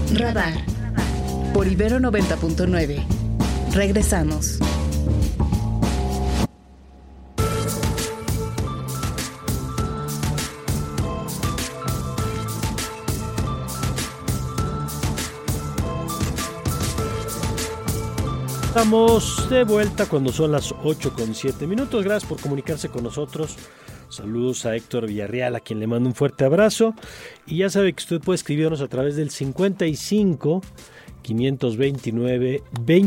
Radar por Ibero 90.9. Regresamos. Estamos de vuelta cuando son las 8:07. Gracias por comunicarse con nosotros. Saludos a Héctor Villarreal, a quien le mando un fuerte abrazo. Y ya sabe que usted puede escribirnos a través del 55 529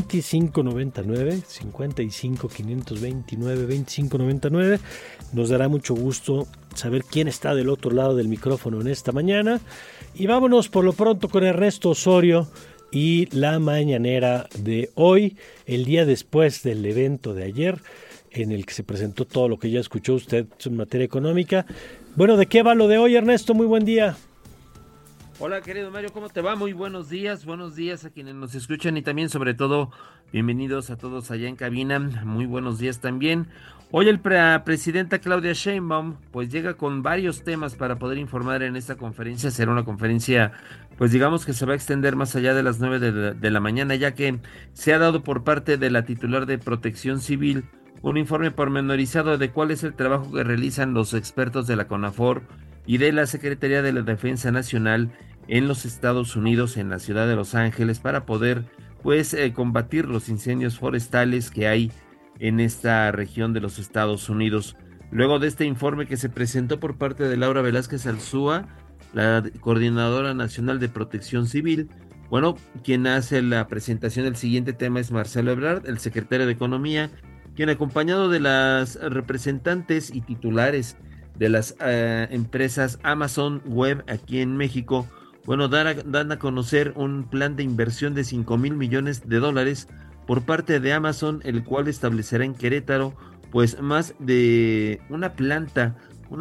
2599, 55 529 2599. Nos dará mucho gusto saber quién está del otro lado del micrófono en esta mañana. Y vámonos por lo pronto con Ernesto Osorio y la mañanera de hoy, el día después del evento de ayer, en el que se presentó todo lo que ya escuchó usted en materia económica. Bueno, ¿de qué va lo de hoy, Ernesto? Muy buen día. Hola, querido Mario, ¿cómo te va? Muy buenos días a quienes nos escuchan y también, sobre todo, bienvenidos a todos allá en cabina. Muy buenos días también. Hoy la presidenta Claudia Sheinbaum pues llega con varios temas para poder informar en esta conferencia. Será una conferencia, pues digamos que se va a extender más allá de las 9 de la mañana, ya que se ha dado por parte de la titular de Protección Civil un informe pormenorizado de cuál es el trabajo que realizan los expertos de la CONAFOR y de la Secretaría de la Defensa Nacional en los Estados Unidos, en la ciudad de Los Ángeles, para poder pues combatir los incendios forestales que hay en esta región de los Estados Unidos. Luego de este informe que se presentó por parte de Laura Velázquez Alzúa, la Coordinadora Nacional de Protección Civil, bueno, quien hace la presentación del siguiente tema es Marcelo Ebrard, el secretario de Economía, quien acompañado de las representantes y titulares de las empresas Amazon Web aquí en México, bueno, dan a conocer un plan de inversión de $5,000 millones por parte de Amazon, el cual establecerá en Querétaro pues más de una planta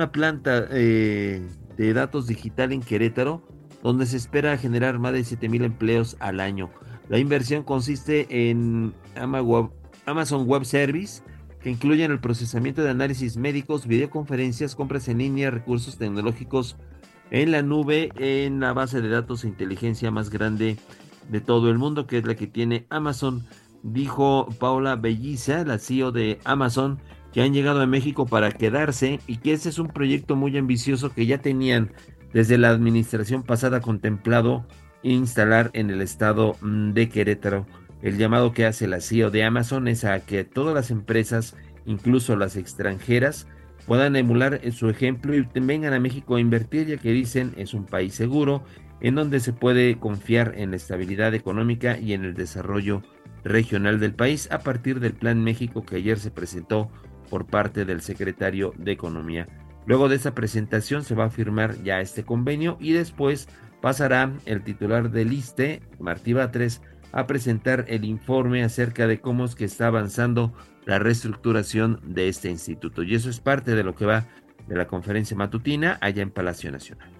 de datos digital en Querétaro, donde se espera generar más de 7,000 empleos al año. La inversión consiste en Amazon Web Service, que incluyen el procesamiento de análisis médicos, videoconferencias, compras en línea, recursos tecnológicos en la nube, en la base de datos e inteligencia más grande de todo el mundo, que es la que tiene Amazon. Dijo Paula Belliza, la CEO de Amazon, que han llegado a México para quedarse y que ese es un proyecto muy ambicioso que ya tenían desde la administración pasada contemplado instalar en el estado de Querétaro. El llamado que hace la CEO de Amazon es a que todas las empresas, incluso las extranjeras, puedan emular su ejemplo y vengan a México a invertir, ya que dicen es un país seguro en donde se puede confiar en la estabilidad económica y en el desarrollo regional del país a partir del Plan México que ayer se presentó por parte del secretario de Economía. Luego de esa presentación se va a firmar ya este convenio y después pasará el titular del ISSSTE, Martí Batres, a presentar el informe acerca de cómo es que está avanzando la reestructuración de este instituto. Y eso es parte de lo que va de la conferencia matutina allá en Palacio Nacional.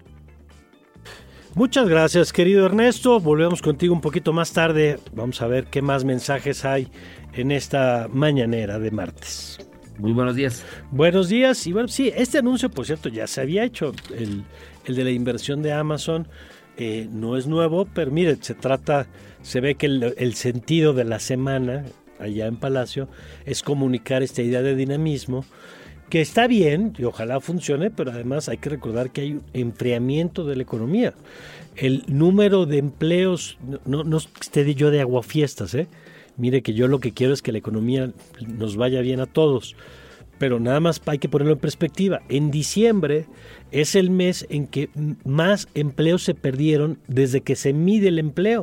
Muchas gracias, querido Ernesto. Volvemos contigo un poquito más tarde. Vamos a ver qué más mensajes hay en esta mañanera de martes. Muy buenos días. Buenos días. Y bueno, sí, este anuncio, por cierto, ya se había hecho. El de la inversión de Amazon no es nuevo, pero mire, se ve que el sentido de la semana allá en Palacio es comunicar esta idea de dinamismo, que está bien y ojalá funcione, pero además hay que recordar que hay un enfriamiento de la economía. El número de empleos, no esté yo de aguafiestas, mire que yo lo que quiero es que la economía nos vaya bien a todos, pero nada más hay que ponerlo en perspectiva. En diciembre es el mes en que más empleos se perdieron desde que se mide el empleo.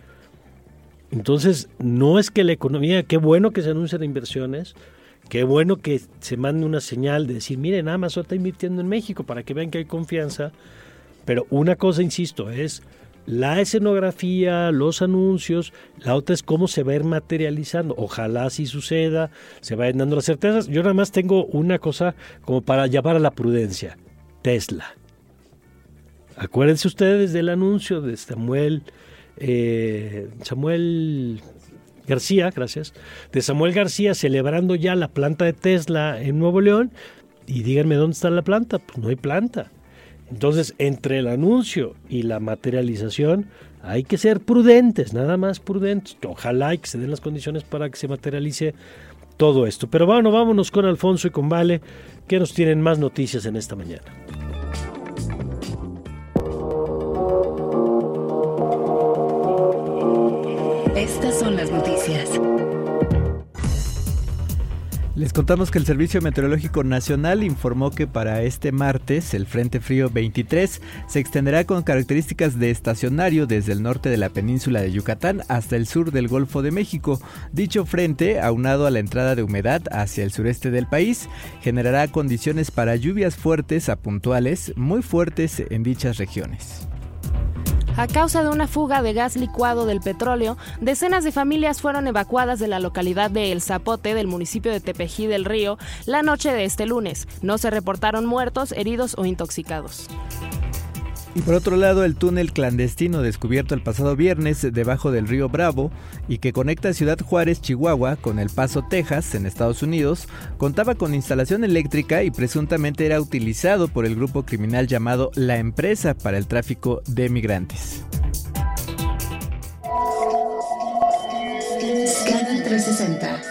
Entonces, no es que la economía, qué bueno que se anuncien inversiones, qué bueno que se mande una señal de decir, miren, Amazon está invirtiendo en México para que vean que hay confianza, pero una cosa, insisto, es la escenografía, los anuncios, la otra es cómo se va a ir materializando. Ojalá así suceda, se vayan dando las certezas. Yo nada más tengo una cosa como para llamar a la prudencia, Tesla. Acuérdense ustedes del anuncio de Samuel García, gracias, de Samuel García celebrando ya la planta de Tesla en Nuevo León, y díganme dónde está la planta. Pues no hay planta. Entonces, entre el anuncio y la materialización, hay que ser prudentes, nada más prudentes. Ojalá y que se den las condiciones para que se materialice todo esto. Pero bueno, vámonos con Alfonso y con Vale, que nos tienen más noticias en esta mañana. Estas son las noticias. Les contamos que el Servicio Meteorológico Nacional informó que para este martes el Frente Frío 23 se extenderá con características de estacionario desde el norte de la península de Yucatán hasta el sur del Golfo de México. Dicho frente, aunado a la entrada de humedad hacia el sureste del país, generará condiciones para lluvias fuertes a puntuales, muy fuertes en dichas regiones. A causa de una fuga de gas licuado del petróleo, decenas de familias fueron evacuadas de la localidad de El Zapote del municipio de Tepejí del Río la noche de este lunes. No se reportaron muertos, heridos o intoxicados. Y por otro lado, el túnel clandestino descubierto el pasado viernes debajo del río Bravo y que conecta Ciudad Juárez, Chihuahua, con El Paso, Texas, en Estados Unidos, contaba con instalación eléctrica y presuntamente era utilizado por el grupo criminal llamado La Empresa para el tráfico de migrantes. Scanner 360.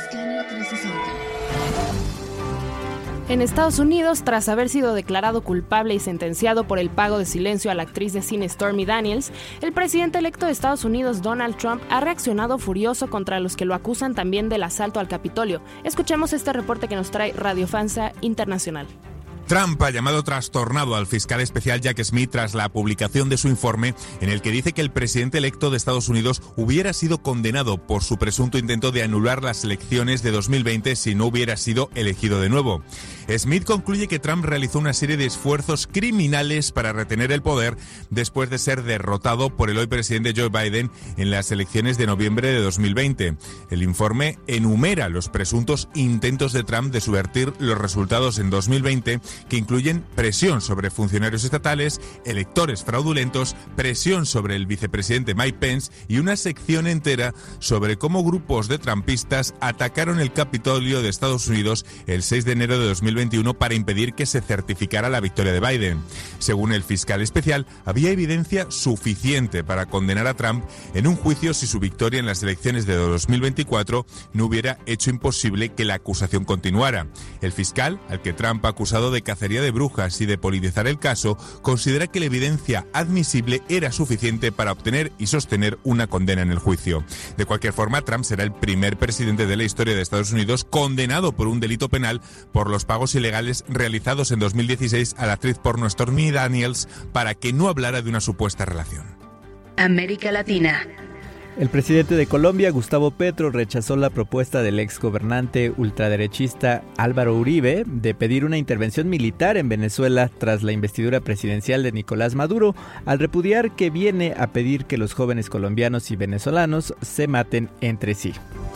En Estados Unidos, tras haber sido declarado culpable y sentenciado por el pago de silencio a la actriz de cine Stormy Daniels, el presidente electo de Estados Unidos, Donald Trump, ha reaccionado furioso contra los que lo acusan también del asalto al Capitolio. Escuchemos este reporte que nos trae Radio France Internacional. Trump ha llamado trastornado al fiscal especial Jack Smith tras la publicación de su informe en el que dice que el presidente electo de Estados Unidos hubiera sido condenado por su presunto intento de anular las elecciones de 2020 si no hubiera sido elegido de nuevo. Smith concluye que Trump realizó una serie de esfuerzos criminales para retener el poder después de ser derrotado por el hoy presidente Joe Biden en las elecciones de noviembre de 2020. El informe enumera los presuntos intentos de Trump de subvertir los resultados en 2020, que incluyen presión sobre funcionarios estatales, electores fraudulentos, presión sobre el vicepresidente Mike Pence y una sección entera sobre cómo grupos de trumpistas atacaron el Capitolio de Estados Unidos el 6 de enero de 2021 para impedir que se certificara la victoria de Biden. Según el fiscal especial, había evidencia suficiente para condenar a Trump en un juicio si su victoria en las elecciones de 2024 no hubiera hecho imposible que la acusación continuara. El fiscal, al que Trump ha acusado de cacería de brujas y de politizar el caso, considera que la evidencia admisible era suficiente para obtener y sostener una condena en el juicio. De cualquier forma, Trump será el primer presidente de la historia de Estados Unidos condenado por un delito penal por los pagos ilegales realizados en 2016 a la actriz porno Stormy Daniels para que no hablara de una supuesta relación. América Latina. El presidente de Colombia, Gustavo Petro, rechazó la propuesta del exgobernante ultraderechista Álvaro Uribe de pedir una intervención militar en Venezuela tras la investidura presidencial de Nicolás Maduro, al repudiar que viene a pedir que los jóvenes colombianos y venezolanos se maten entre sí.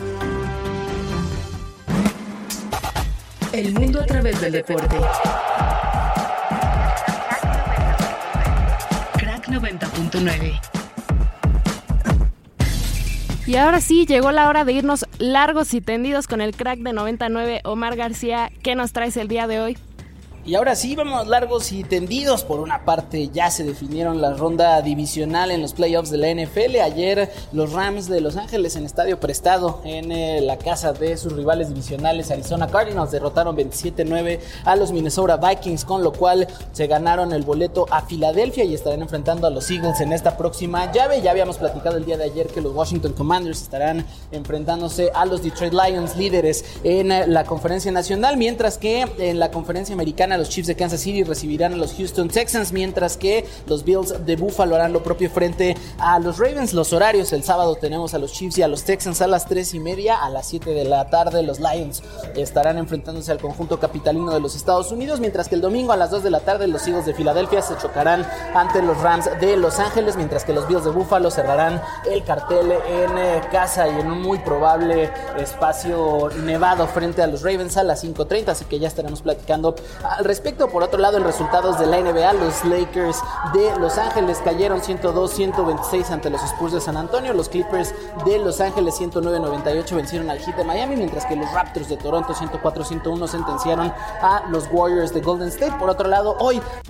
El mundo a través del deporte. Crack 90.9. Y ahora sí, llegó la hora de irnos largos y tendidos con el crack de 99. Omar García, ¿qué nos traes el día de hoy? Y ahora sí, vamos largos y tendidos. Por una parte, ya se definieron la ronda divisional en los playoffs de la NFL. Ayer los Rams de Los Ángeles en estadio prestado en la casa de sus rivales divisionales Arizona Cardinals derrotaron 27-9 a los Minnesota Vikings, con lo cual se ganaron el boleto a Filadelfia y estarán enfrentando a los Eagles en esta próxima llave. Ya habíamos platicado el día de ayer que los Washington Commanders estarán enfrentándose a los Detroit Lions, líderes en la conferencia nacional, mientras que en la conferencia americana los Chiefs de Kansas City recibirán a los Houston Texans, mientras que los Bills de Buffalo harán lo propio frente a los Ravens. Los horarios: el sábado tenemos a los Chiefs y a los Texans a las 3:30, a las 7 de la tarde los Lions estarán enfrentándose al conjunto capitalino de los Estados Unidos, mientras que el domingo a las 2 de la tarde los Eagles de Filadelfia se chocarán ante los Rams de Los Ángeles, mientras que los Bills de Buffalo cerrarán el cartel en casa y en un muy probable espacio nevado frente a los Ravens a las 5:30, así que ya estaremos platicando al respecto. Por otro lado, en resultados de la NBA, los Lakers de Los Ángeles cayeron 102-126 ante los Spurs de San Antonio. Los Clippers de Los Ángeles 109-98 vencieron al Heat de Miami, mientras que los Raptors de Toronto 104-101 sentenciaron a los Warriors de Golden State. Por otro lado, hoy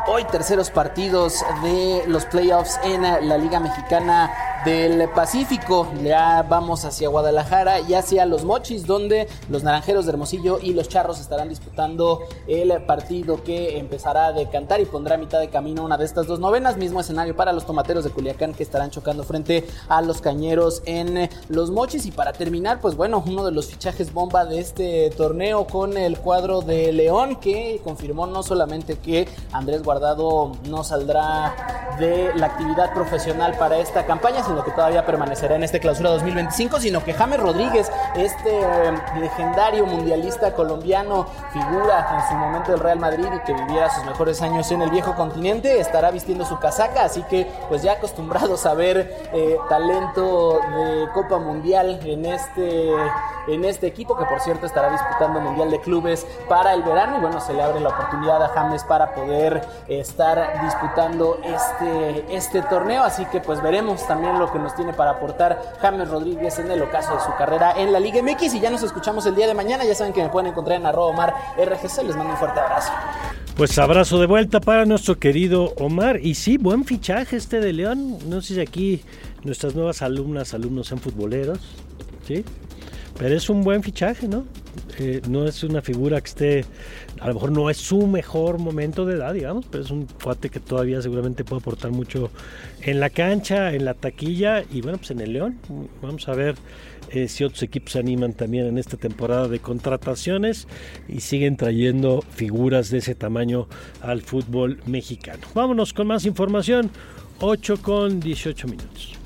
Hoy terceros partidos de los playoffs en la Liga Mexicana del Pacífico. Ya vamos hacia Guadalajara y hacia Los Mochis, donde los Naranjeros de Hermosillo y los Charros estarán disputando el partido que empezará a decantar y pondrá a mitad de camino una de estas dos novenas. Mismo escenario para los Tomateros de Culiacán, que estarán chocando frente a los Cañeros en Los Mochis. Y para terminar, pues bueno, uno de los fichajes bomba de este torneo con el cuadro de León, que confirmó no solamente que Andrés Guardado no saldrá de la actividad profesional para esta campaña, sino que todavía permanecerá en este clausura 2025, sino que James Rodríguez, este legendario mundialista colombiano, figura en su momento del Real Madrid y que viviera sus mejores años en el viejo continente, estará vistiendo su casaca, así que pues ya acostumbrados a ver talento de Copa Mundial en este equipo, que por cierto estará disputando Mundial de Clubes para el verano, y bueno, se le abre la oportunidad a James para poder estar disputando este torneo, así que pues veremos también lo que nos tiene para aportar James Rodríguez en el ocaso de su carrera en la Liga MX. Y ya nos escuchamos el día de mañana. Ya saben que me pueden encontrar en @OmarRGC. Les mando un fuerte abrazo. Pues abrazo de vuelta para nuestro querido Omar. Y sí, buen fichaje este de León. No sé si aquí nuestras nuevas alumnos sean futboleros, ¿sí? Pero es un buen fichaje, ¿no? No es una figura que esté, a lo mejor no es su mejor momento de edad, digamos, pero es un cuate que todavía seguramente puede aportar mucho en la cancha, en la taquilla y bueno, pues en el León. Vamos a ver si otros equipos se animan también en esta temporada de contrataciones y siguen trayendo figuras de ese tamaño al fútbol mexicano. Vámonos con más información, 8:18.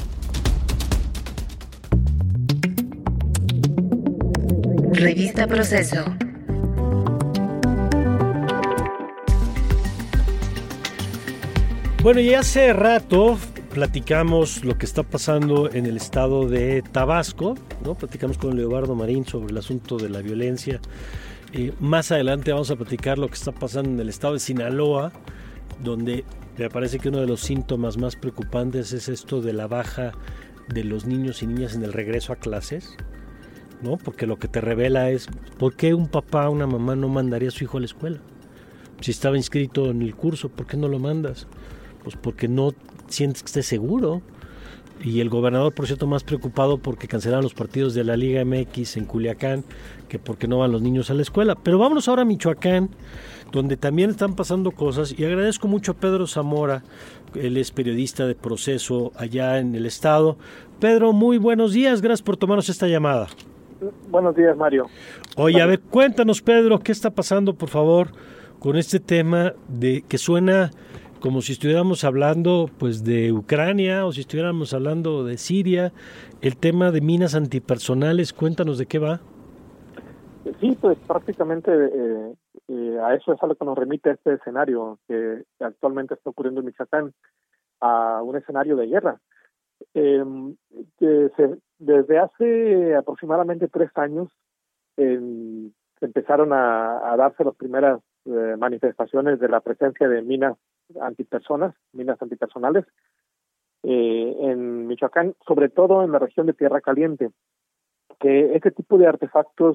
Revista Proceso. Bueno, y hace rato platicamos lo que está pasando en el estado de Tabasco, ¿no? Platicamos con Leobardo Marín sobre el asunto de la violencia. Más adelante vamos a platicar lo que está pasando en el estado de Sinaloa, donde me parece que uno de los síntomas más preocupantes es esto de la baja de los niños y niñas en el regreso a clases, ¿no? Porque lo que te revela es por qué un papá o una mamá no mandaría a su hijo a la escuela. Si estaba inscrito en el curso, ¿por qué no lo mandas? Pues porque no sientes que esté seguro. Y el gobernador, por cierto, más preocupado porque cancelaron los partidos de la Liga MX en Culiacán que porque no van los niños a la escuela. Pero vámonos ahora a Michoacán, donde también están pasando cosas, y agradezco mucho a Pedro Zamora, él es periodista de Proceso allá en el estado. Pedro, muy buenos días, gracias por tomarnos esta llamada. Buenos días, Mario. Oye, a ver, cuéntanos, Pedro, ¿qué está pasando, por favor, con este tema de que suena como si estuviéramos hablando pues de Ucrania o si estuviéramos hablando de Siria, el tema de minas antipersonales? Cuéntanos de qué va. Sí, pues prácticamente a eso es a lo que nos remite este escenario que actualmente está ocurriendo en Michoacán, a un escenario de guerra. Desde hace aproximadamente 3 años empezaron a darse las primeras manifestaciones de la presencia de minas antipersonales en Michoacán, sobre todo en la región de Tierra Caliente, que este tipo de artefactos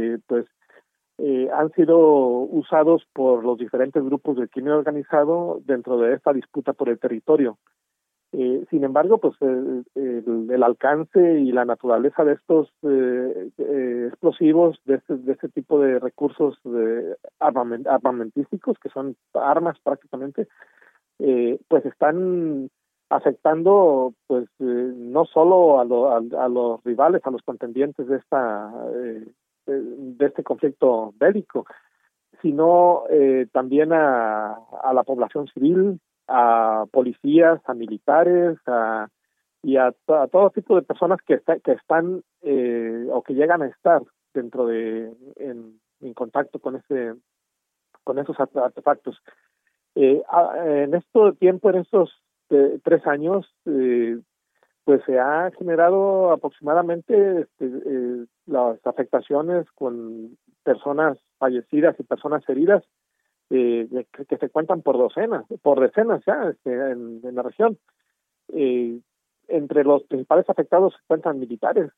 han sido usados por los diferentes grupos del crimen organizado dentro de esta disputa por el territorio. Sin embargo, pues el alcance y la naturaleza de estos explosivos, de este tipo de recursos armamentísticos, que son armas prácticamente, pues están afectando pues no solo a los rivales, a los contendientes de este conflicto bélico, sino también a la población civil, a policías, a militares, y a todo tipo de personas que están o que llegan a estar dentro en contacto con esos artefactos. En este tiempo, en estos 3 años, pues se ha generado aproximadamente las afectaciones con personas fallecidas y personas heridas, que se cuentan por decenas ya en la región. Entre los principales afectados se cuentan militares.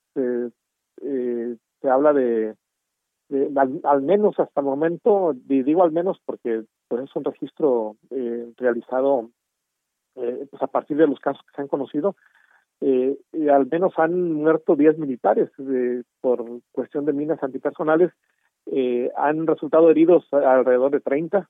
Se habla de al menos hasta el momento, digo al menos porque pues es un registro realizado pues a partir de los casos que se han conocido. Al menos han muerto 10 militares por cuestión de minas antipersonales. Han resultado heridos alrededor de 30.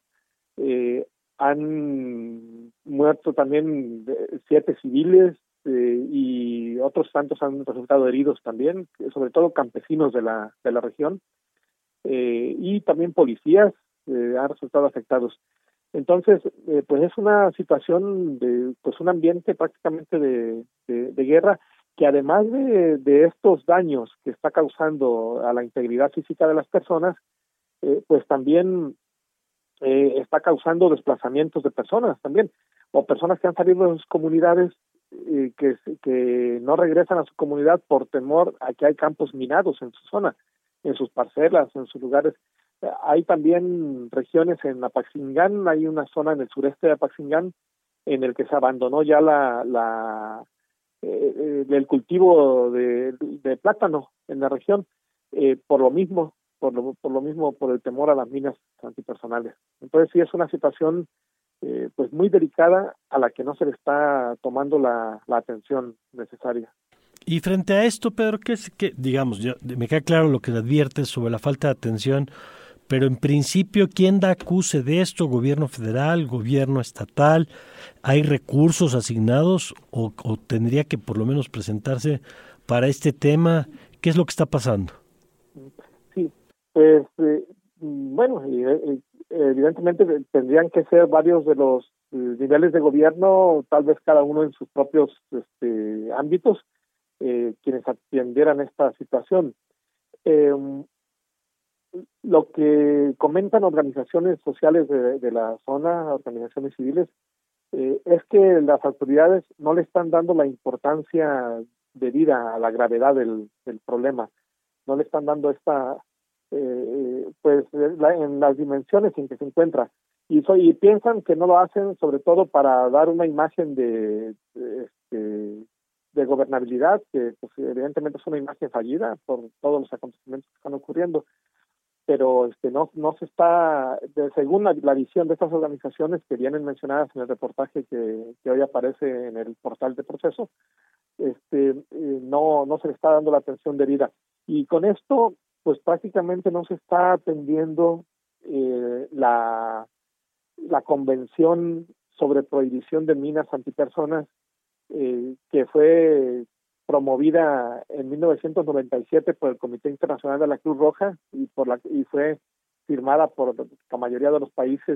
Han muerto también 7 civiles y otros tantos han resultado heridos también, sobre todo campesinos de la región, y también policías han resultado afectados. Entonces, pues es una situación de pues un ambiente prácticamente de guerra, que además de estos daños que está causando a la integridad física de las personas, pues también está causando desplazamientos de personas también, o personas que han salido de sus comunidades que no regresan a su comunidad por temor a que hay campos minados en su zona, en sus parcelas, en sus lugares. Hay también regiones en Apaxingán, hay una zona en el sureste de Apaxingán en el que se abandonó ya el cultivo de plátano en la región, por lo mismo, por el temor a las minas antipersonales. Entonces sí es una situación pues muy delicada a la que no se le está tomando la atención necesaria. Y frente a esto, Pedro, digamos, me queda claro lo que adviertes sobre la falta de atención, pero en principio, ¿quién da acuse de esto? ¿Gobierno federal, gobierno estatal? ¿Hay recursos asignados o tendría que por lo menos presentarse para este tema? ¿Qué es lo que está pasando? Sí, pues bueno, evidentemente tendrían que ser varios de los niveles de gobierno, tal vez cada uno en sus propios ámbitos, quienes atendieran esta situación. Lo que comentan organizaciones sociales de la zona, organizaciones civiles, es que las autoridades no le están dando la importancia debida a la gravedad del problema, no le están dando en las dimensiones en que se encuentra, y piensan que no lo hacen sobre todo para dar una imagen de gobernabilidad, que pues evidentemente es una imagen fallida por todos los acontecimientos que están ocurriendo, pero no se está, según la visión de estas organizaciones que vienen mencionadas en el reportaje que hoy aparece en el portal de Proceso, no se le está dando la atención debida, y con esto pues prácticamente no se está atendiendo la convención sobre prohibición de minas antipersonas que fue promovida en 1997 por el Comité Internacional de la Cruz Roja y fue firmada por la mayoría de los países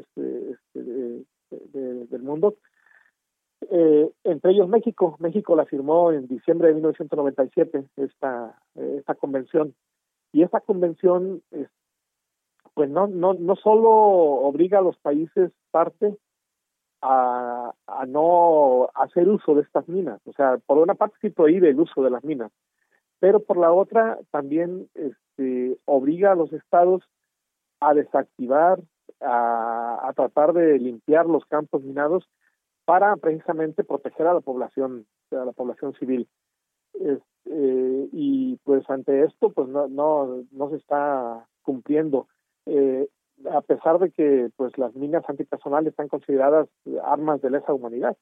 del mundo, entre ellos México. México la firmó en diciembre de 1997 esta convención, y esta convención pues no solo obliga a los países parte a no hacer uso de estas minas, o sea, por una parte sí prohíbe el uso de las minas, pero por la otra también obliga a los estados a desactivar, a tratar de limpiar los campos minados para precisamente proteger a la población civil. Y pues ante esto pues no se está cumpliendo, a pesar de que pues las minas antipersonales están consideradas armas de lesa humanidad,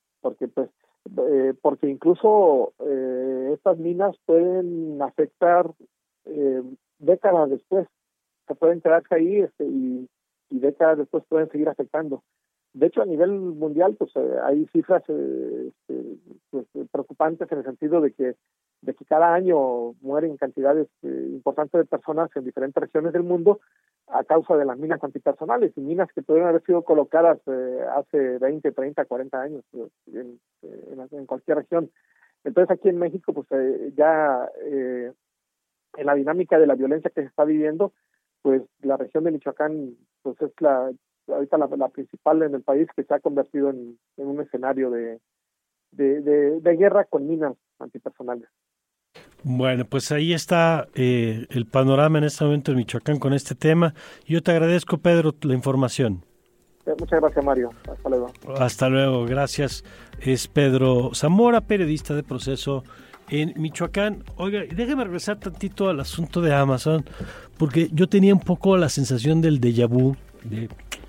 porque incluso estas minas pueden afectar décadas después, se pueden quedarse ahí y décadas después pueden seguir afectando. De hecho, a nivel mundial, pues hay cifras pues, preocupantes en el sentido de que cada año mueren cantidades importantes de personas en diferentes regiones del mundo a causa de las minas antipersonales, y minas que pudieron haber sido colocadas hace 20, 30, 40 años en cualquier región. Entonces, aquí en México, pues ya en la dinámica de la violencia que se está viviendo, pues la región de Michoacán pues es ahorita la principal en el país, que se ha convertido en un escenario de guerra con minas antipersonales. Bueno, pues ahí está el panorama en este momento en Michoacán con este tema. Yo te agradezco, Pedro, la información. Muchas gracias, Mario. Hasta luego. Hasta luego, gracias. Es Pedro Zamora, periodista de Proceso en Michoacán. Oiga, déjeme regresar tantito al asunto de Amazon, porque yo tenía un poco la sensación del déjà vu,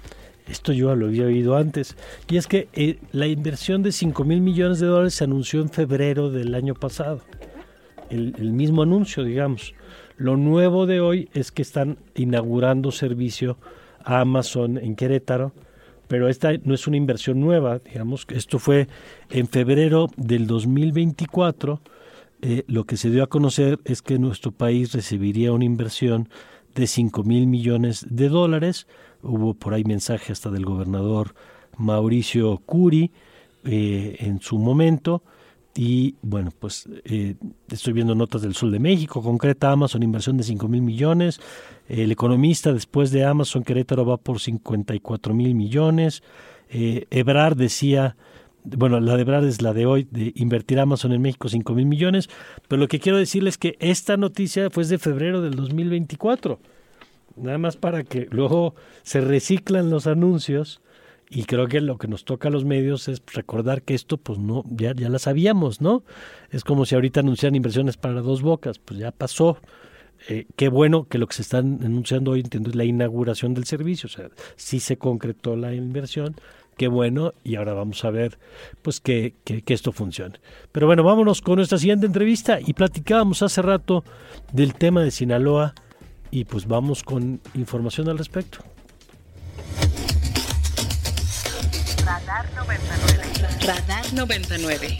Esto yo lo había oído antes. Y es que la inversión de $5,000 millones se anunció en febrero del año pasado. El mismo anuncio, digamos. Lo nuevo de hoy es que están inaugurando servicio a Amazon en Querétaro, pero esta no es una inversión nueva, digamos. Esto fue en febrero del 2024. Lo que se dio a conocer es que nuestro país recibiría una inversión de $5,000 millones. Hubo por ahí mensaje hasta del gobernador Mauricio Curi en su momento. Y bueno, pues estoy viendo notas del Sol de México, concreta Amazon, inversión de $5,000 millones. El Economista, después de Amazon, Querétaro va por $54,000 millones. Ebrard decía, bueno, la de Ebrard es la de hoy, de invertir Amazon en México $5,000 millones. Pero lo que quiero decirles es que esta noticia fue de febrero del 2024. Nada más para que luego se reciclan los anuncios. Y creo que lo que nos toca a los medios es recordar que esto, pues no, ya la sabíamos, ¿no? Es como si ahorita anunciaran inversiones para Dos Bocas, pues ya pasó. Qué bueno que lo que se está anunciando hoy, entiendo, es la inauguración del servicio, o sea, sí se concretó la inversión, qué bueno, y ahora vamos a ver, pues, que esto funcione. Pero bueno, vámonos con nuestra siguiente entrevista, y platicábamos hace rato del tema de Sinaloa, y pues vamos con información al respecto. Radar 99. Radar 99.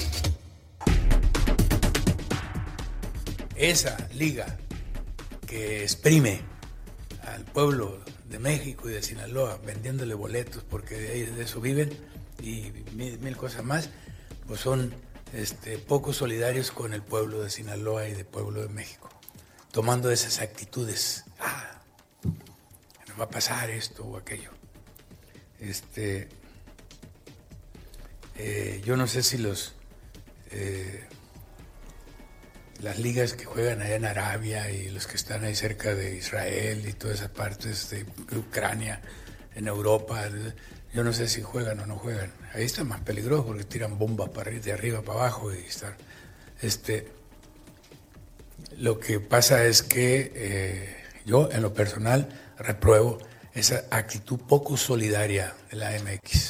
Esa liga que exprime al pueblo de México y de Sinaloa vendiéndole boletos porque de eso viven y mil cosas más, pues son poco solidarios con el pueblo de Sinaloa y del pueblo de México, tomando esas actitudes. Nos va a pasar esto o aquello. Yo no sé si las ligas que juegan allá en Arabia y los que están ahí cerca de Israel y todas esas partes de Ucrania, en Europa, yo no sé si juegan o no juegan. Ahí está más peligroso porque tiran bombas de arriba para abajo y están. Lo que pasa es que yo, en lo personal, repruebo esa actitud poco solidaria de la MX.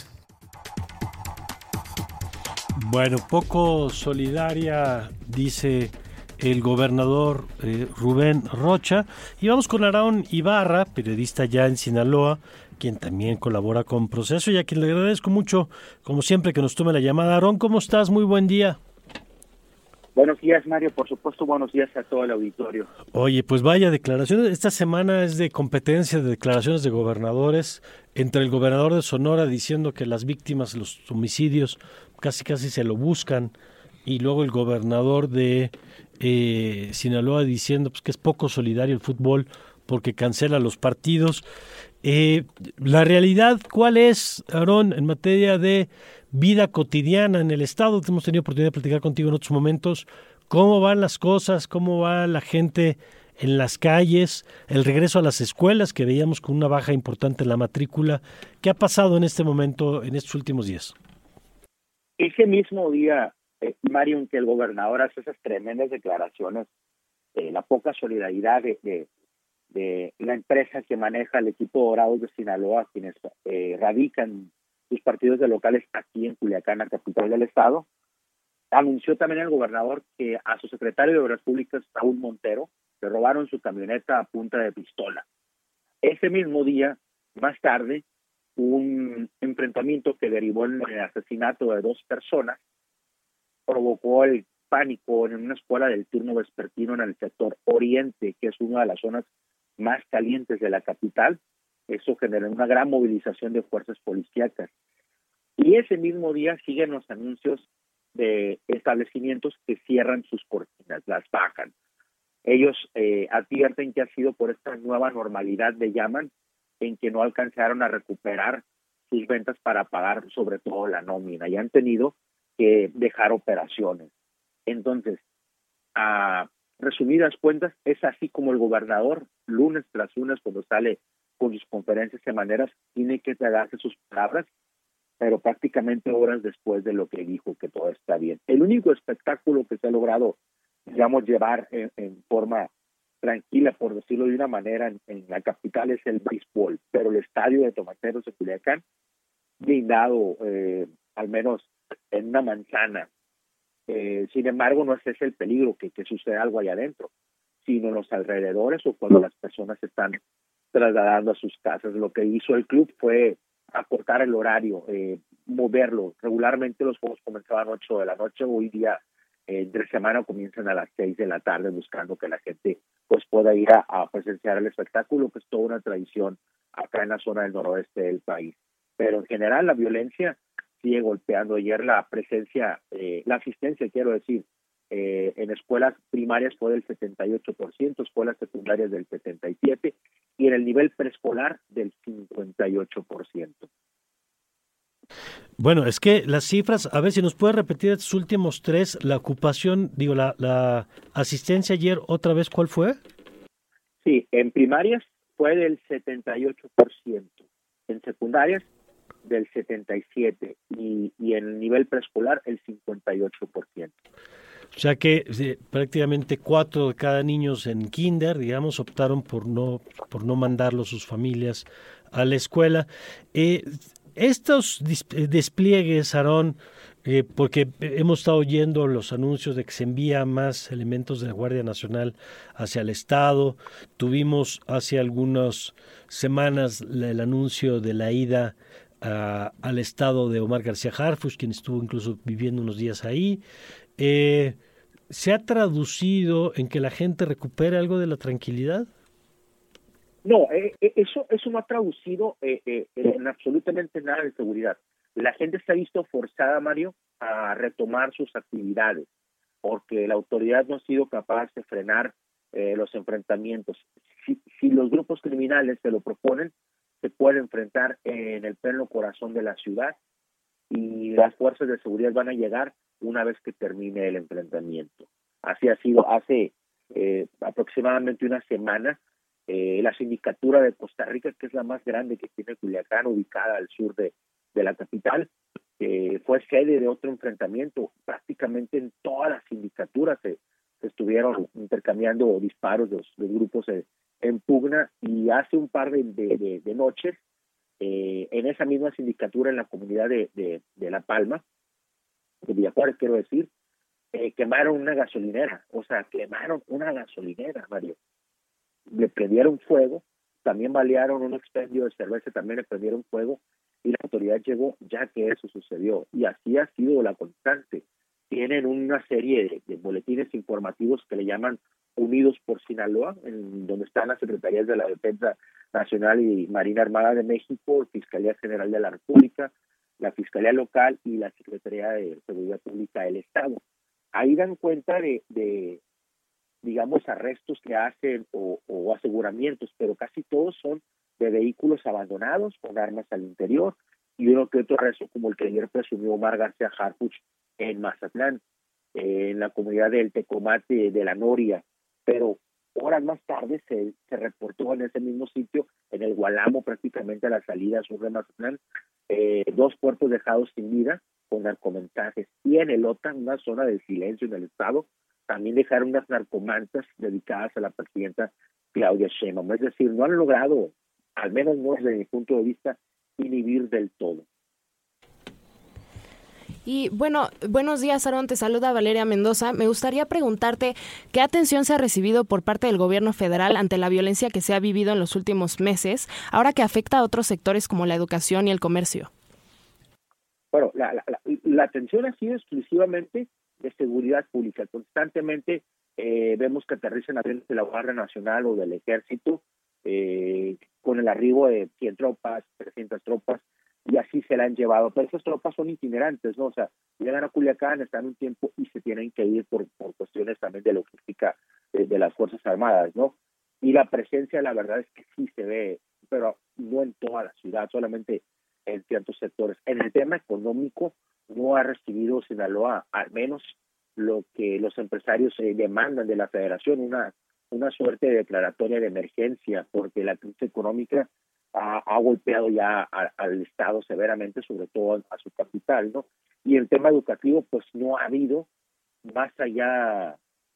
Bueno, poco solidaria, dice el gobernador Rubén Rocha. Y vamos con Aarón Ibarra, periodista ya en Sinaloa, quien también colabora con Proceso y a quien le agradezco mucho, como siempre, que nos tome la llamada. Aarón, ¿cómo estás? Muy buen día. Buenos días, Mario. Por supuesto, buenos días a todo el auditorio. Oye, pues vaya declaraciones. Esta semana es de competencia de declaraciones de gobernadores, entre el gobernador de Sonora diciendo que las víctimas, los homicidios, casi se lo buscan, y luego el gobernador de Sinaloa diciendo pues que es poco solidario el fútbol porque cancela los partidos. La realidad, ¿cuál es, Aarón, en materia de vida cotidiana en el estado? Hemos tenido oportunidad de platicar contigo en otros momentos. ¿Cómo van las cosas? ¿Cómo va la gente en las calles? El regreso a las escuelas, que veíamos con una baja importante en la matrícula. ¿Qué ha pasado en este momento, en estos últimos días? Ese mismo día, Mario, en que el gobernador hace esas tremendas declaraciones, la poca solidaridad de la empresa que maneja el equipo Dorados de Sinaloa, quienes radican sus partidos de locales aquí en Culiacán, la capital del estado, anunció también el gobernador que a su secretario de Obras Públicas, Saúl Montero, le robaron su camioneta a punta de pistola. Ese mismo día, más tarde, un enfrentamiento que derivó en el asesinato de 2 personas provocó el pánico en una escuela del turno vespertino en el sector oriente, que es una de las zonas más calientes de la capital. Eso generó una gran movilización de fuerzas policíacas. Y ese mismo día siguen los anuncios de establecimientos que cierran sus cortinas, las bajan. Ellos advierten que ha sido por esta nueva normalidad, le llaman, en que no alcanzaron a recuperar sus ventas para pagar sobre todo la nómina y han tenido que dejar operaciones. Entonces, a resumidas cuentas, es así como el gobernador, lunes tras lunes, cuando sale con sus conferencias semaneras, tiene que tragarse sus palabras, pero prácticamente horas después de lo que dijo que todo está bien. El único espectáculo que se ha logrado, digamos, llevar en forma tranquila, por decirlo de una manera, en la capital es el béisbol, pero el estadio de Tomateros de Culiacán, blindado, al menos en una manzana. Sin embargo, no es ese el peligro que suceda algo allá adentro, sino en los alrededores o cuando las personas se están trasladando a sus casas. Lo que hizo el club fue acortar el horario, moverlo. Regularmente los juegos comenzaban a 8 de la noche, hoy día entre semana comienzan a las 6 de la tarde, buscando que la gente pues pueda ir a presenciar el espectáculo, que es toda una tradición acá en la zona del noroeste del país. Pero en general la violencia sigue golpeando. Ayer la presencia, la asistencia, quiero decir, en escuelas primarias fue del 78%, escuelas secundarias del 77% y en el nivel preescolar del 58%. Bueno, es que las cifras, a ver si nos puede repetir estos últimos tres, la ocupación, digo, la asistencia ayer, otra vez, ¿cuál fue? Sí, en primarias fue del 78%, en secundarias del 77% y en el nivel preescolar el 58%. O sea que prácticamente 4 de cada niño en kinder, digamos, optaron por no mandarlos sus familias a la escuela. Estos despliegues, Aarón, porque hemos estado oyendo los anuncios de que se envía más elementos de la Guardia Nacional hacia el Estado. Tuvimos hace algunas semanas el anuncio de la ida al Estado de Omar García Harfuch, quien estuvo incluso viviendo unos días ahí. ¿Se ha traducido en que la gente recupere algo de la tranquilidad? No, eso no ha traducido en absolutamente nada de seguridad. La gente se ha visto forzada, Mario, a retomar sus actividades, porque la autoridad no ha sido capaz de frenar los enfrentamientos. Si los grupos criminales se lo proponen, se puede enfrentar en el pleno corazón de la ciudad y las fuerzas de seguridad van a llegar una vez que termine el enfrentamiento. Así ha sido hace aproximadamente una semana. La sindicatura de Costa Rica, que es la más grande que tiene Culiacán, ubicada al sur de la capital, fue sede de otro enfrentamiento. Prácticamente en todas las sindicaturas se estuvieron intercambiando disparos los grupos en pugna, y hace un par de noches en esa misma sindicatura, en la comunidad de La Palma, de Villajuárez, quiero decir, quemaron una gasolinera, Mario. Le prendieron fuego, también balearon un expendio de cerveza, también le prendieron fuego, y la autoridad llegó ya que eso sucedió, y así ha sido la constante. Tienen una serie de boletines informativos que le llaman Unidos por Sinaloa, en donde están las Secretarías de la Defensa Nacional y Marina Armada de México, Fiscalía General de la República, la Fiscalía Local y la Secretaría de Seguridad Pública del Estado. Ahí dan cuenta de digamos, arrestos que hacen o aseguramientos, pero casi todos son de vehículos abandonados con armas al interior, y uno que otro arresto como el que ayer presumió Omar García Harfuch en Mazatlán, en la comunidad del Tecomate de la Noria, pero horas más tarde se reportó en ese mismo sitio, en el Gualamo, prácticamente a la salida sur de Mazatlán, 2 cuerpos dejados sin vida con narcomensajes, y en el OTAN, una zona de silencio en el estado, también dejaron unas narcomantas dedicadas a la presidenta Claudia Sheinbaum. Es decir, no han logrado, al menos no desde mi punto de vista, inhibir del todo. Y bueno, buenos días, Aarón, te saluda Valeria Mendoza. Me gustaría preguntarte qué atención se ha recibido por parte del gobierno federal ante la violencia que se ha vivido en los últimos meses, ahora que afecta a otros sectores como la educación y el comercio. Bueno, la atención ha sido exclusivamente de seguridad pública. Constantemente vemos que aterrizan aviones de la Guardia Nacional o del Ejército con el arribo de 100 tropas, 300 tropas, y así se la han llevado. Pero esas tropas son itinerantes, ¿no? O sea, llegan a Culiacán, están un tiempo y se tienen que ir por cuestiones también de logística de las Fuerzas Armadas, ¿no? Y la presencia, la verdad es que sí se ve, pero no en toda la ciudad, solamente en ciertos sectores. En el tema económico, no ha recibido Sinaloa, al menos lo que los empresarios demandan de la Federación, una suerte de declaratoria de emergencia, porque la crisis económica ha golpeado ya al Estado severamente, sobre todo a su capital, ¿no? Y el tema educativo, pues no ha habido, más allá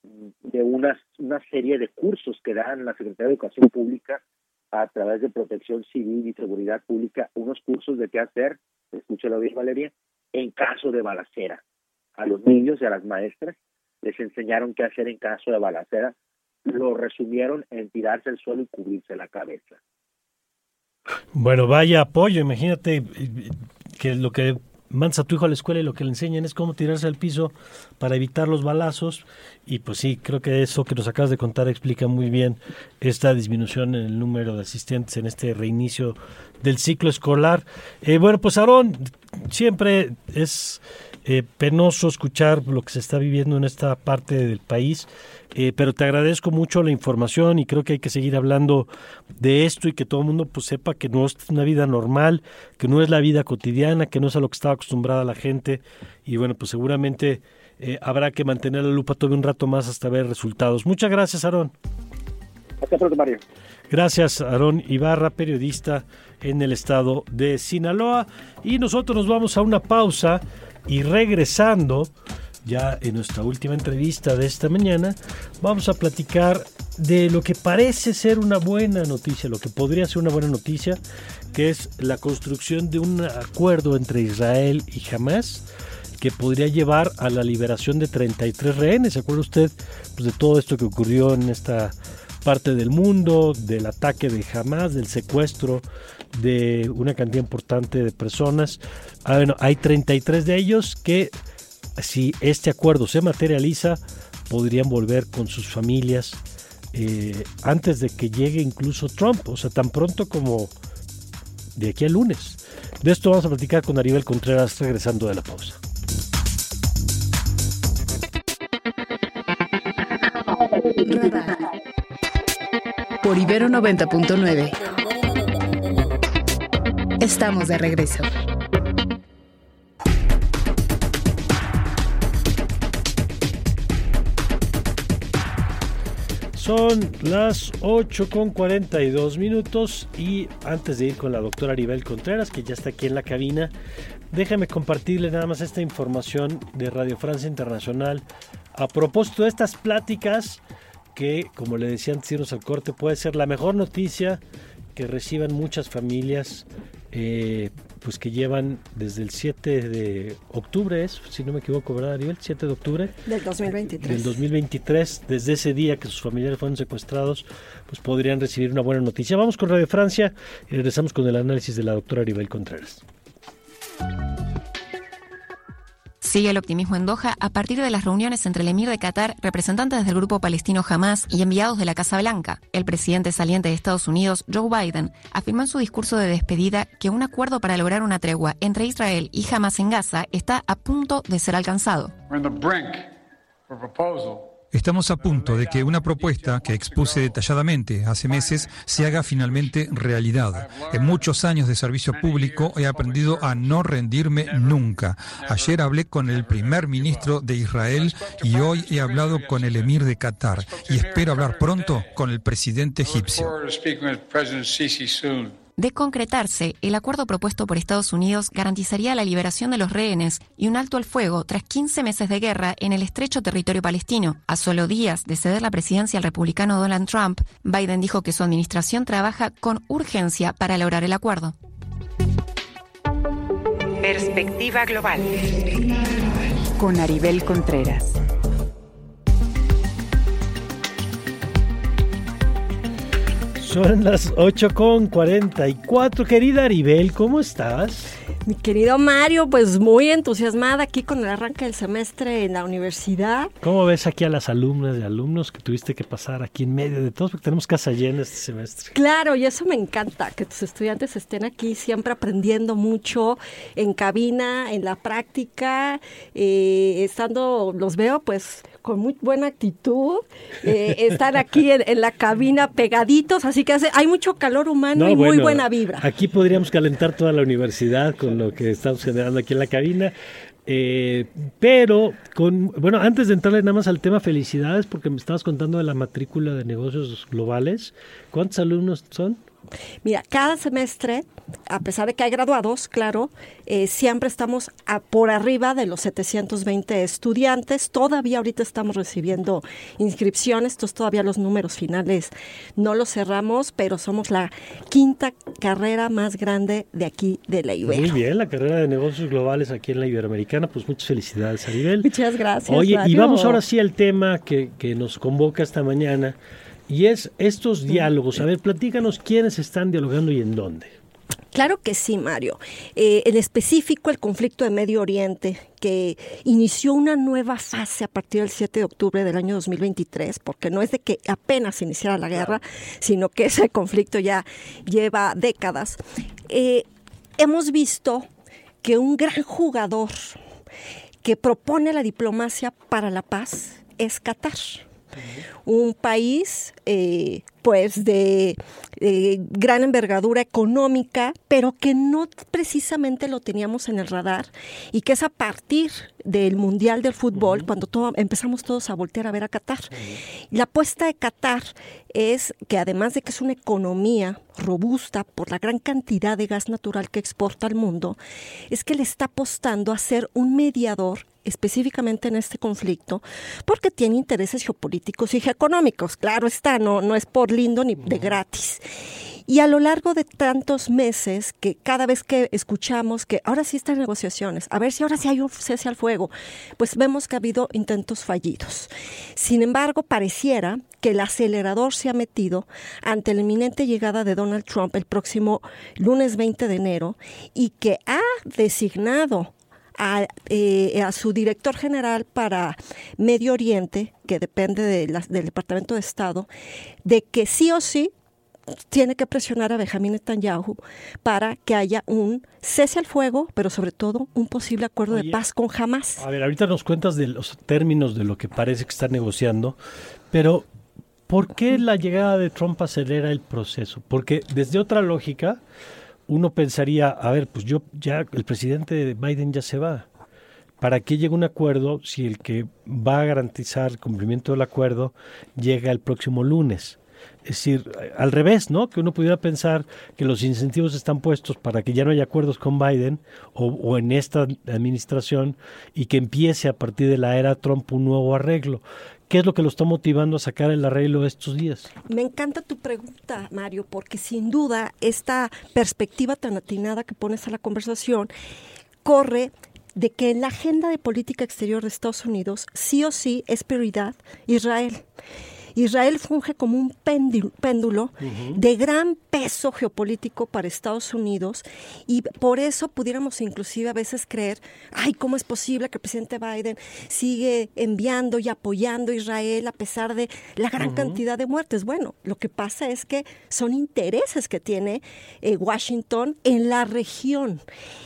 una serie de cursos que dan la Secretaría de Educación Pública a través de Protección Civil y Seguridad Pública, unos cursos de qué hacer, escúchalo bien, Valeria, en caso de balacera. A los niños y a las maestras les enseñaron qué hacer en caso de balacera. Lo resumieron en tirarse al suelo y cubrirse la cabeza. Bueno, vaya apoyo. Imagínate que lo que mandas a tu hijo a la escuela y lo que le enseñan es cómo tirarse al piso para evitar los balazos. Y pues sí, creo que eso que nos acabas de contar explica muy bien esta disminución en el número de asistentes en este reinicio del ciclo escolar. Bueno, pues Aarón, siempre es penoso escuchar lo que se está viviendo en esta parte del país, pero te agradezco mucho la información y creo que hay que seguir hablando de esto y que todo el mundo pues sepa que no es una vida normal, que no es la vida cotidiana, que no es a lo que estaba acostumbrada la gente y bueno, pues seguramente habrá que mantener la lupa todavía un rato más hasta ver resultados. Muchas gracias, Aarón. Hasta pronto, Mario. Gracias, Aarón Ibarra, periodista en el estado de Sinaloa. Y nosotros nos vamos a una pausa y regresando, ya en nuestra última entrevista de esta mañana, vamos a platicar de lo que parece ser una buena noticia, lo que podría ser una buena noticia, que es la construcción de un acuerdo entre Israel y Hamás, que podría llevar a la liberación de 33 rehenes. ¿Se acuerda usted pues, de todo esto que ocurrió en esta parte del mundo, del ataque de Hamás, del secuestro de una cantidad importante de personas? Bueno, hay 33 de ellos que, si este acuerdo se materializa, podrían volver con sus familias antes de que llegue incluso Trump, o sea, tan pronto como de aquí al lunes. De esto vamos a platicar con Aribel Contreras regresando de la pausa. Radar por Ibero 90.9. Estamos de regreso. Son las 8:42 y antes de ir con la doctora Aribel Contreras, que ya está aquí en la cabina, déjame compartirle nada más esta información de Radio Francia Internacional a propósito de estas pláticas que, como le decía antes de irnos al corte, puede ser la mejor noticia que reciban muchas familias, pues que llevan desde el 7 de octubre, si no me equivoco, ¿verdad, Ariel? 7 de octubre del 2023. Del 2023, desde ese día que sus familiares fueron secuestrados, pues podrían recibir una buena noticia. Vamos con Radio Francia y regresamos con el análisis de la doctora Aribel Contreras. Sigue el optimismo en Doha a partir de las reuniones entre el emir de Qatar, representantes del grupo palestino Hamás y enviados de la Casa Blanca. El presidente saliente de Estados Unidos, Joe Biden, afirmó en su discurso de despedida que un acuerdo para lograr una tregua entre Israel y Hamás en Gaza está a punto de ser alcanzado. Estamos a punto de que una propuesta que expuse detalladamente hace meses se haga finalmente realidad. En muchos años de servicio público he aprendido a no rendirme nunca. Ayer hablé con el primer ministro de Israel y hoy he hablado con el emir de Qatar y espero hablar pronto con el presidente egipcio. De concretarse, el acuerdo propuesto por Estados Unidos garantizaría la liberación de los rehenes y un alto al fuego tras 15 meses de guerra en el estrecho territorio palestino. A solo días de ceder la presidencia al republicano Donald Trump, Biden dijo que su administración trabaja con urgencia para lograr el acuerdo. Perspectiva global con Aribel Contreras. Son las 8:44. Querida Aribel, ¿cómo estás? Mi querido Mario, pues muy entusiasmada aquí con el arranque del semestre en la universidad. ¿Cómo ves aquí a las alumnas y alumnos que tuviste que pasar aquí en medio de todos? Porque tenemos casa llena este semestre. Claro, y eso me encanta, que tus estudiantes estén aquí siempre aprendiendo mucho en cabina, en la práctica, los veo pues con muy buena actitud, están aquí en la cabina pegaditos, así que hay mucho calor humano y muy buena vibra. Aquí podríamos calentar toda la universidad con lo que estamos generando aquí en la cabina, pero antes de entrarle nada más al tema, felicidades porque me estabas contando de la matrícula de negocios globales. ¿Cuántos alumnos son? Mira, cada semestre, a pesar de que hay graduados, claro, siempre estamos por arriba de los 720 estudiantes. Todavía ahorita estamos recibiendo inscripciones, entonces todavía los números finales no los cerramos, pero somos la quinta carrera más grande de aquí de la Ibero. Muy bien, la carrera de negocios globales aquí en la Iberoamericana, pues muchas felicidades, Aribel. Muchas gracias. Oye, Mario. y vamos ahora sí al tema que nos convoca esta mañana, y es estos diálogos. A ver, platícanos quiénes están dialogando y en dónde. Claro que sí, Mario. En específico, el conflicto de Medio Oriente, que inició una nueva fase a partir del 7 de octubre del año 2023, porque no es de que apenas iniciara la guerra, sino que ese conflicto ya lleva décadas. Hemos visto que un gran jugador que propone la diplomacia para la paz es Qatar. Un país pues de gran envergadura económica, pero que no precisamente lo teníamos en el radar, y que es a partir del Mundial del Fútbol cuando empezamos todos a voltear a ver a Qatar. La apuesta de Qatar es que, además de que es una economía robusta por la gran cantidad de gas natural que exporta al mundo, es que le está apostando a ser un mediador específicamente en este conflicto, porque tiene intereses geopolíticos y económicos. Claro está, no es por lindo ni de gratis. Y a lo largo de tantos meses, que cada vez que escuchamos que ahora sí están negociaciones, a ver si ahora sí hay un cese al fuego, pues vemos que ha habido intentos fallidos. Sin embargo, pareciera que el acelerador se ha metido ante la inminente llegada de Donald Trump el próximo lunes 20 de enero, y que ha designado a su director general para Medio Oriente, que depende del Departamento de Estado, de que sí o sí tiene que presionar a Benjamín Netanyahu para que haya un cese al fuego, pero sobre todo un posible acuerdo de paz con Hamas. A ver, ahorita nos cuentas de los términos de lo que parece que están negociando, pero ¿por qué la llegada de Trump acelera el proceso? Porque desde otra lógica uno pensaría, a ver, pues el presidente Biden ya se va. ¿Para qué llega un acuerdo si el que va a garantizar el cumplimiento del acuerdo llega el próximo lunes? Es decir, al revés, ¿no? Que uno pudiera pensar que los incentivos están puestos para que ya no haya acuerdos con Biden o en esta administración, y que empiece a partir de la era Trump un nuevo arreglo. ¿Qué es lo que lo está motivando a sacar el arreglo estos días? Me encanta tu pregunta, Mario, porque sin duda esta perspectiva tan atinada que pones a la conversación corre de que en la agenda de política exterior de Estados Unidos sí o sí es prioridad Israel. Israel funge como un péndulo de gran peso geopolítico para Estados Unidos, y por eso pudiéramos inclusive a veces creer, ¿cómo es posible que el presidente Biden sigue enviando y apoyando a Israel a pesar de la gran cantidad de muertes? Bueno, lo que pasa es que son intereses que tiene Washington en la región.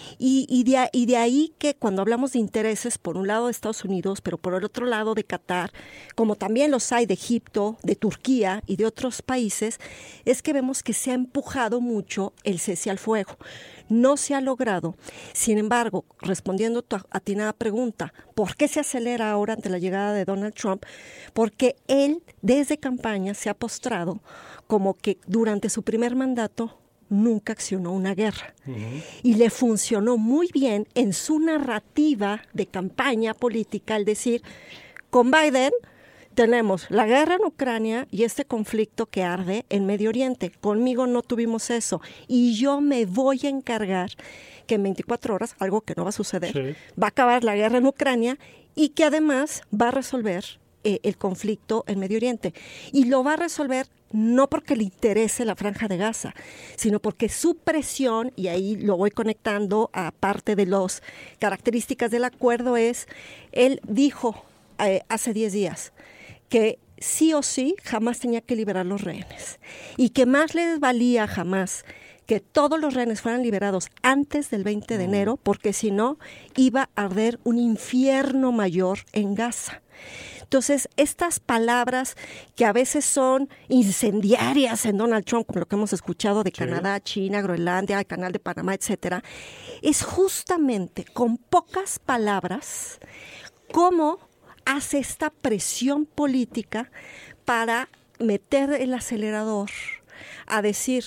Y de ahí que cuando hablamos de intereses, por un lado de Estados Unidos, pero por el otro lado de Qatar, como también los hay de Egipto, de Turquía y de otros países, es que vemos que se ha empujado mucho el cese al fuego. No se ha logrado. Sin embargo, respondiendo a tu atinada pregunta, ¿por qué se acelera ahora ante la llegada de Donald Trump? Porque él, desde campaña, se ha postrado como que durante su primer mandato nunca accionó una guerra. Y le funcionó muy bien en su narrativa de campaña política el decir, con Biden tenemos la guerra en Ucrania y este conflicto que arde en Medio Oriente. Conmigo no tuvimos eso, y yo me voy a encargar que en 24 horas, algo que no va a suceder, va a acabar la guerra en Ucrania, y que además va a resolver el conflicto en Medio Oriente. Y lo va a resolver no porque le interese la Franja de Gaza, sino porque su presión, y ahí lo voy conectando a parte de las características del acuerdo, es, él dijo hace 10 días que sí o sí Hamas tenía que liberar los rehenes, y que más les valía a Hamas que todos los rehenes fueran liberados antes del 20 de enero, porque si no iba a arder un infierno mayor en Gaza. Entonces, estas palabras que a veces son incendiarias en Donald Trump, como lo que hemos escuchado de Canadá, China, Groenlandia, el Canal de Panamá, etcétera, es justamente con pocas palabras cómo hace esta presión política para meter el acelerador a decir,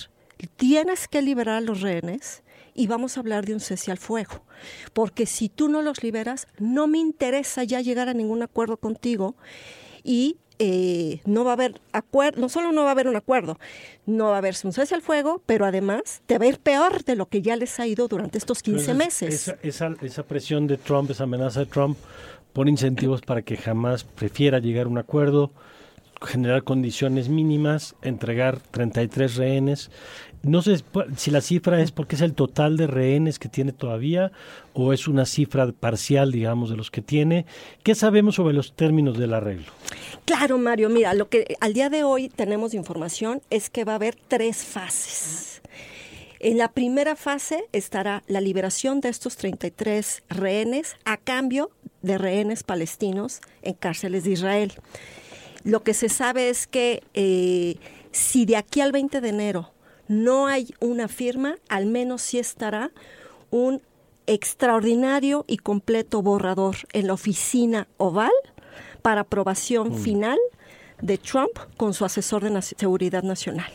tienes que liberar a los rehenes y vamos a hablar de un cese al fuego, porque si tú no los liberas, no me interesa ya llegar a ningún acuerdo contigo y no va a haber acuerdo, no solo no va a haber un acuerdo, no va a haber un cese al fuego, pero además te va a ir peor de lo que ya les ha ido durante estos 15 meses. Esa presión de Trump, esa amenaza de Trump, pone incentivos para que jamás prefiera llegar a un acuerdo, generar condiciones mínimas, entregar 33 rehenes. No sé si la cifra es porque es el total de rehenes que tiene todavía o es una cifra parcial, digamos, de los que tiene. ¿Qué sabemos sobre los términos del arreglo? Claro, Mario, mira, lo que al día de hoy tenemos de información es que va a haber 3 fases. En la primera fase estará la liberación de estos 33 rehenes a cambio de rehenes palestinos en cárceles de Israel. Lo que se sabe es que si de aquí al 20 de enero no hay una firma, al menos sí estará un extraordinario y completo borrador en la oficina Oval para aprobación final de Trump con su asesor de seguridad nacional.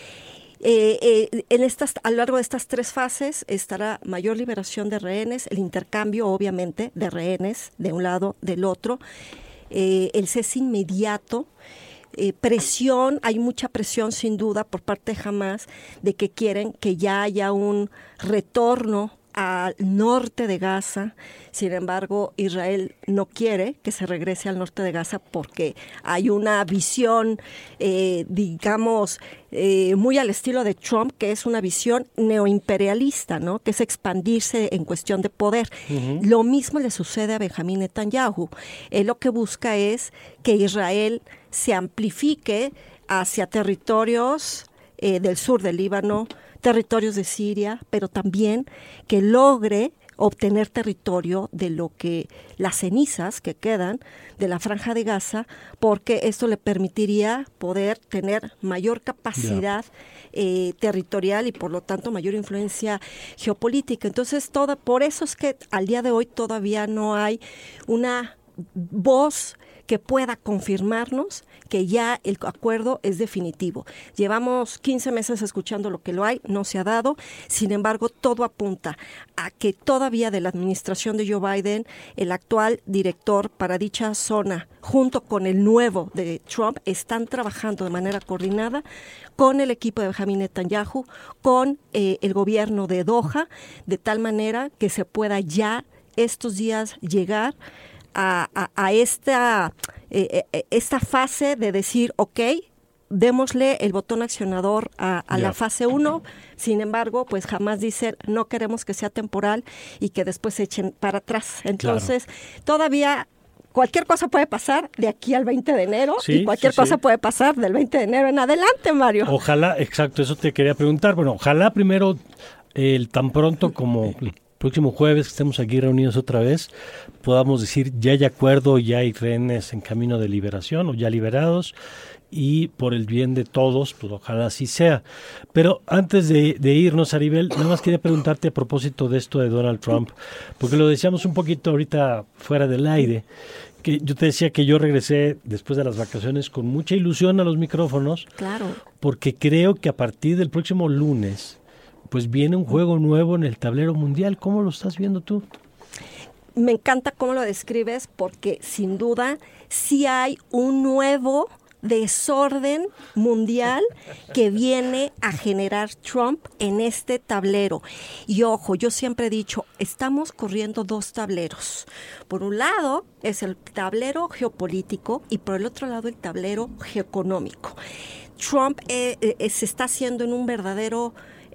A lo largo de estas 3 fases estará mayor liberación de rehenes, el intercambio obviamente de rehenes de un lado del otro, el cese inmediato, presión, hay mucha presión sin duda por parte de Hamás de que quieren que ya haya un retorno al norte de Gaza. Sin embargo, Israel no quiere que se regrese al norte de Gaza porque hay una visión, digamos, muy al estilo de Trump, que es una visión neoimperialista, ¿no? Que es expandirse en cuestión de poder. Uh-huh. Lo mismo le sucede a Benjamín Netanyahu. Él lo que busca es que Israel se amplifique hacia territorios del sur del Líbano, territorios de Siria, pero también que logre obtener territorio de lo que las cenizas que quedan de la Franja de Gaza, porque esto le permitiría poder tener mayor capacidad territorial y por lo tanto mayor influencia geopolítica. Entonces, por eso es que al día de hoy todavía no hay una voz que pueda confirmarnos que ya el acuerdo es definitivo. Llevamos 15 meses escuchando lo que lo hay, no se ha dado. Sin embargo, todo apunta a que todavía de la administración de Joe Biden, el actual director para dicha zona, junto con el nuevo de Trump, están trabajando de manera coordinada con el equipo de Benjamín Netanyahu, con el gobierno de Doha, de tal manera que se pueda ya estos días llegar a esta fase de decir, ok, démosle el botón accionador a la fase 1, sin embargo, pues jamás dicen, no queremos que sea temporal y que después se echen para atrás. Entonces, todavía cualquier cosa puede pasar de aquí al 20 de enero y cualquier cosa puede pasar del 20 de enero en adelante, Mario. Ojalá, exacto, eso te quería preguntar. Bueno, ojalá primero, tan pronto como próximo jueves que estemos aquí reunidos otra vez, podamos decir ya hay acuerdo, ya hay rehenes en camino de liberación o ya liberados y por el bien de todos, pues ojalá así sea. Pero antes de irnos, Aribel, nada más quería preguntarte a propósito de esto de Donald Trump, porque lo decíamos un poquito ahorita fuera del aire, que yo te decía que yo regresé después de las vacaciones con mucha ilusión a los micrófonos, claro, porque creo que a partir del próximo lunes pues viene un juego nuevo en el tablero mundial. ¿Cómo lo estás viendo tú? Me encanta cómo lo describes porque sin duda sí hay un nuevo desorden mundial que viene a generar Trump en este tablero. Y ojo, yo siempre he dicho, estamos corriendo 2 tableros. Por un lado es el tablero geopolítico y por el otro lado el tablero geoeconómico. Trump se está haciendo en un verdadero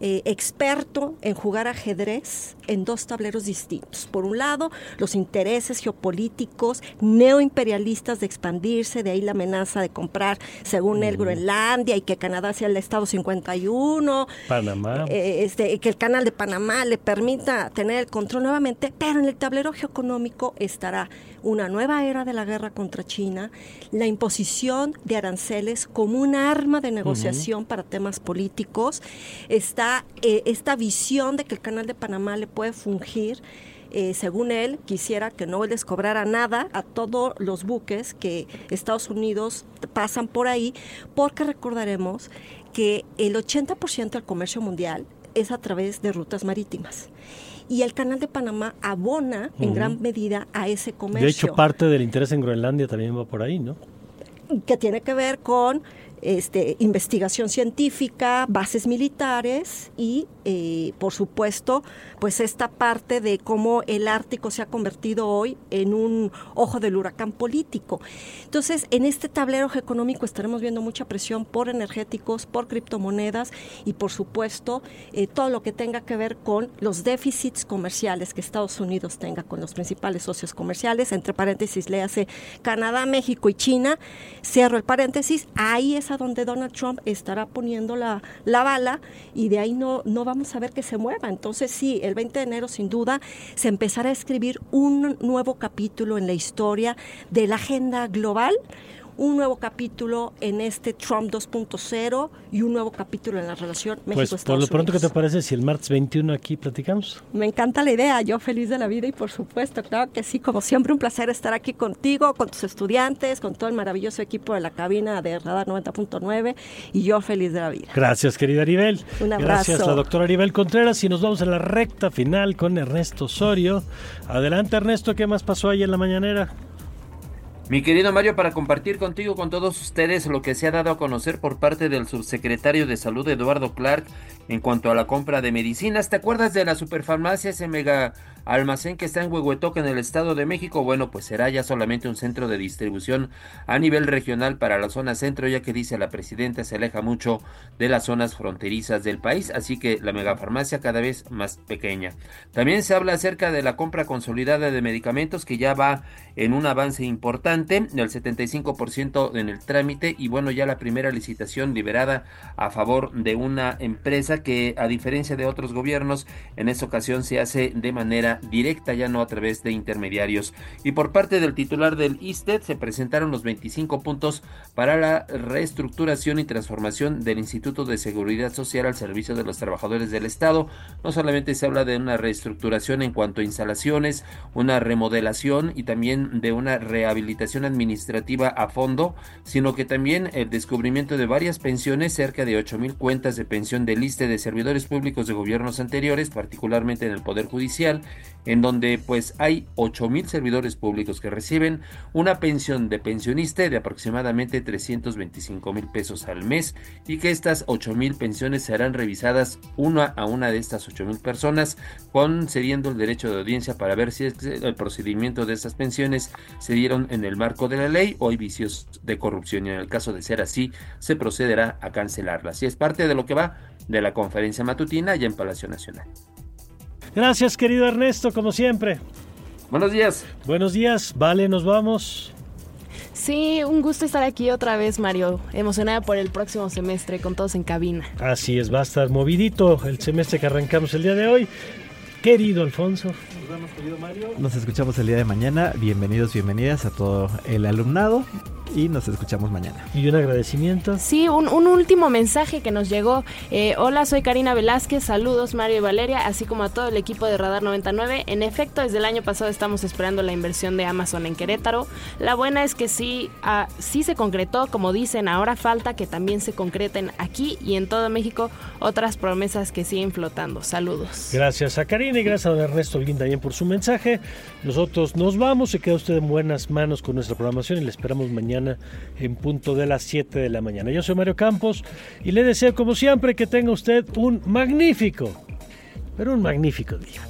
experto en jugar ajedrez en 2 tableros distintos. Por un lado, los intereses geopolíticos neoimperialistas de expandirse, de ahí la amenaza de comprar, según él, Groenlandia y que Canadá sea el estado 51. Panamá. Que el canal de Panamá le permita tener el control nuevamente, pero en el tablero geoeconómico estará una nueva era de la guerra contra China, la imposición de aranceles como un arma de negociación para temas políticos, está esta visión de que el canal de Panamá le puede fungir, según él, quisiera que no les cobrara nada a todos los buques que Estados Unidos pasan por ahí, porque recordaremos que el 80% del comercio mundial es a través de rutas marítimas. Y el Canal de Panamá abona en gran medida a ese comercio. De hecho, parte del interés en Groenlandia también va por ahí, ¿no? Que tiene que ver con investigación científica, bases militares y, por supuesto, pues esta parte de cómo el Ártico se ha convertido hoy en un ojo del huracán político. Entonces, en este tablero geoeconómico estaremos viendo mucha presión por energéticos, por criptomonedas y, por supuesto, todo lo que tenga que ver con los déficits comerciales que Estados Unidos tenga con los principales socios comerciales, entre paréntesis, léase Canadá, México y China. Cierro el paréntesis, ahí es a donde Donald Trump estará poniendo la bala y de ahí no vamos a ver que se mueva. Entonces sí, el 20 de enero sin duda se empezará a escribir un nuevo capítulo en la historia de la agenda global, un nuevo capítulo en este Trump 2.0 y un nuevo capítulo en la relación México-Estados Unidos. Pues por lo pronto, ¿qué te parece si el martes 21 aquí platicamos? Me encanta la idea, yo feliz de la vida y por supuesto, claro que sí, como siempre un placer estar aquí contigo, con tus estudiantes, con todo el maravilloso equipo de la cabina de Radar 90.9 y yo feliz de la vida. Gracias, querida Aribel. Un abrazo. Gracias, la doctora Aribel Contreras, y nos vamos a la recta final con Ernesto Osorio. Adelante, Ernesto, ¿qué más pasó ahí en la mañanera? Mi querido Mario, para compartir contigo, con todos ustedes, lo que se ha dado a conocer por parte del subsecretario de Salud, Eduardo Clark, en cuanto a la compra de medicinas. ¿Te acuerdas de la superfarmacia, ese mega almacén que está en Huehuetoca, en el Estado de México? Bueno, pues será ya solamente un centro de distribución a nivel regional para la zona centro, ya que, dice la presidenta, se aleja mucho de las zonas fronterizas del país, así que la megafarmacia cada vez más pequeña. También se habla acerca de la compra consolidada de medicamentos, que ya va en un avance importante, del 75% en el trámite, y bueno, ya la primera licitación liberada a favor de una empresa que, a diferencia de otros gobiernos, en esta ocasión se hace de manera directa, ya no a través de intermediarios. Y por parte del titular del ISSSTE se presentaron los 25 puntos para la reestructuración y transformación del Instituto de Seguridad Social al servicio de los trabajadores del Estado. No solamente se habla de una reestructuración en cuanto a instalaciones, una remodelación y también de una rehabilitación administrativa a fondo, sino que también el descubrimiento de varias pensiones, cerca de 8,000 cuentas de pensión del ISSSTE de servidores públicos de gobiernos anteriores, particularmente en el Poder Judicial, en donde pues hay 8,000 servidores públicos que reciben una pensión de pensionista de aproximadamente 325,000 pesos al mes, y que estas 8,000 pensiones serán revisadas una a una de estas 8,000 personas, concediendo el derecho de audiencia para ver si el procedimiento de estas pensiones se dieron en el marco de la ley o hay vicios de corrupción, y en el caso de ser así, se procederá a cancelarlas. Y es parte de lo que va de la conferencia matutina allá en Palacio Nacional. Gracias, querido Ernesto, como siempre. Buenos días. Buenos días, vale, nos vamos. Sí, un gusto estar aquí otra vez, Mario. Emocionada por el próximo semestre con todos en cabina. Así es, va a estar movidito el semestre que arrancamos el día de hoy. Querido Alfonso, nos vemos, querido Mario. Nos escuchamos el día de mañana. Bienvenidos, bienvenidas a todo el alumnado y nos escuchamos mañana. ¿Y un agradecimiento? Sí, un último mensaje que nos llegó. Hola, soy Karina Velázquez. Saludos, Mario y Valeria, así como a todo el equipo de Radar 99. En efecto, desde el año pasado estamos esperando la inversión de Amazon en Querétaro. La buena es que sí se concretó, como dicen. Ahora falta que también se concreten aquí y en todo México otras promesas que siguen flotando. Saludos. Gracias a Karina y gracias a don Ernesto Olguín también por su mensaje. Nosotros nos vamos, se queda usted en buenas manos con nuestra programación y le esperamos mañana en punto de las 7 de la mañana. Yo soy Mario Campos y le deseo, como siempre, que tenga usted un magnífico, pero un magnífico día.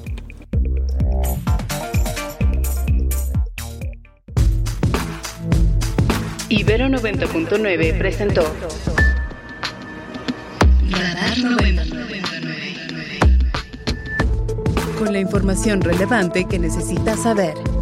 Ibero 90.9 presentó Radar 99. Con la información relevante que necesitas saber.